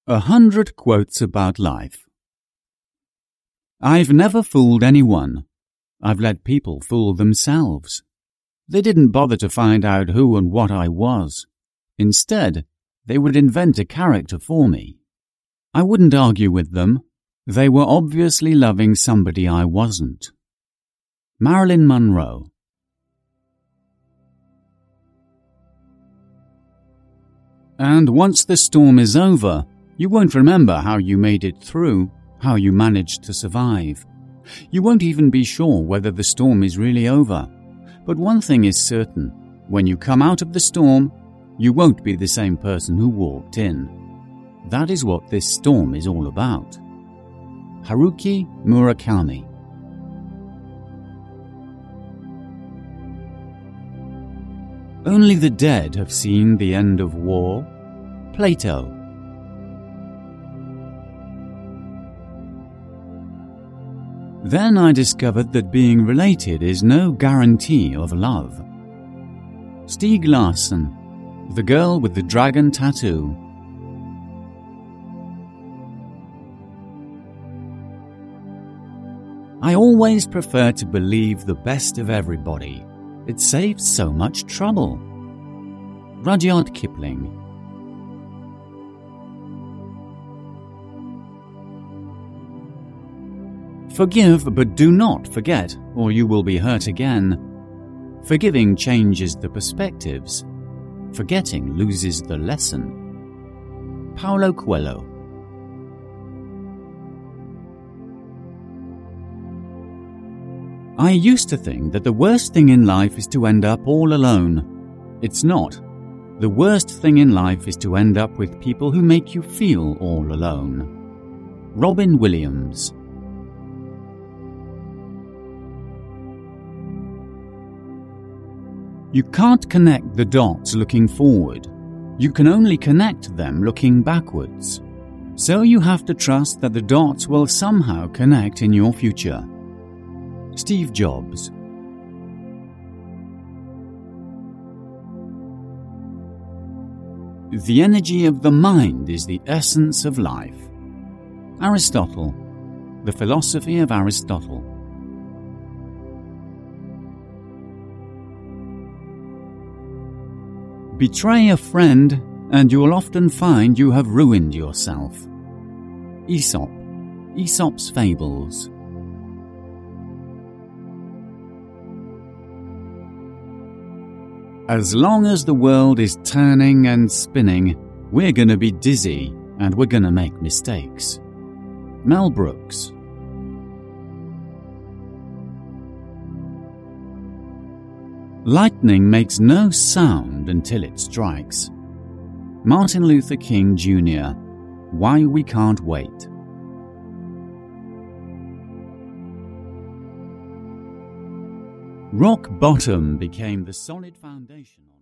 100 quotes about life. I've never fooled anyone. I've let people fool themselves. They didn't bother to find out who and what I was. Instead, they would invent a character for me. I wouldn't argue with them. They were obviously loving somebody I wasn't. Marilyn Monroe. And once the storm is over, you won't remember how you made it through, how you managed to survive. You won't even be sure whether the storm is really over. But one thing is certain, when you come out of the storm, you won't be the same person who walked in. That is what this storm is all about. Haruki Murakami. Only the dead have seen the end of war. Plato. Then I discovered that being related is no guarantee of love. Stieg Larsson, The Girl with the Dragon Tattoo. I always prefer to believe the best of everybody. It saves so much trouble. Rudyard Kipling. Forgive, but do not forget, or you will be hurt again. Forgiving changes the perspectives. Forgetting loses the lesson. Paulo Coelho. I used to think that the worst thing in life is to end up all alone. It's not. The worst thing in life is to end up with people who make you feel all alone. Robin Williams. You can't connect the dots looking forward. You can only connect them looking backwards. So you have to trust that the dots will somehow connect in your future. Steve Jobs. The energy of the mind is the essence of life. Aristotle. The Philosophy of Aristotle. Betray a friend, and you will often find you have ruined yourself. Aesop. Aesop's Fables. As long as the world is turning and spinning, we're going to be dizzy and we're going to make mistakes. Mel Brooks. Lightning makes no sound until it strikes. Martin Luther King Jr. Why We Can't Wait. Rock bottom became the solid foundation of